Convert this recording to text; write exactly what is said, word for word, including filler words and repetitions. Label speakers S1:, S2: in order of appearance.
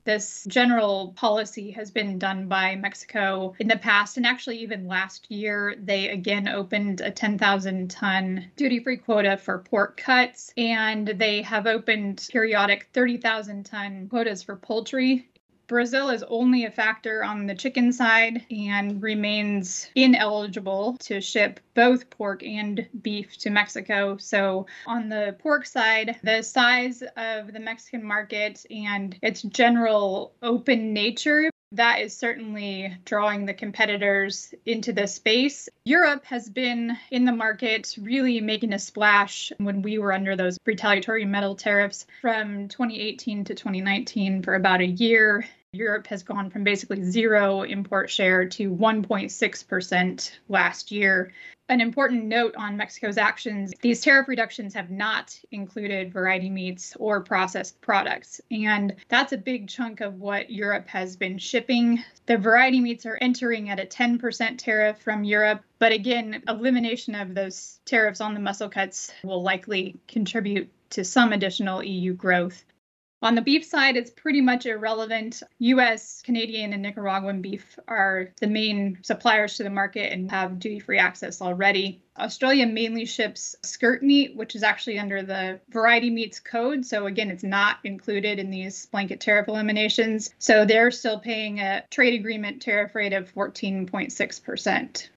S1: This general policy has been done by Mexico in the past, and actually even last year, they again opened a ten thousand ton duty-free quota for pork cuts, and they have opened periodic thirty thousand ton quotas for poultry. Brazil is only a factor on the chicken side and remains ineligible to ship both pork and beef to Mexico. So on the pork side, the size of the Mexican market and its general open nature, that is certainly drawing the competitors into the space. Europe has been in the market really making a splash when we were under those retaliatory metal tariffs from twenty eighteen to twenty nineteen for about a year. Europe has gone from basically zero import share to one point six percent last year. An important note on Mexico's actions, these tariff reductions have not included variety meats or processed products. And that's a big chunk of what Europe has been shipping. The variety meats are entering at a ten percent tariff from Europe. But again, elimination of those tariffs on the muscle cuts will likely contribute to some additional E U growth. On the beef side, it's pretty much irrelevant. U S, Canadian, and Nicaraguan beef are the main suppliers to the market and have duty-free access already. Australia mainly ships skirt meat, which is actually under the variety meats code. So again, it's not included in these blanket tariff eliminations. So they're still paying a trade agreement tariff rate of fourteen point six percent.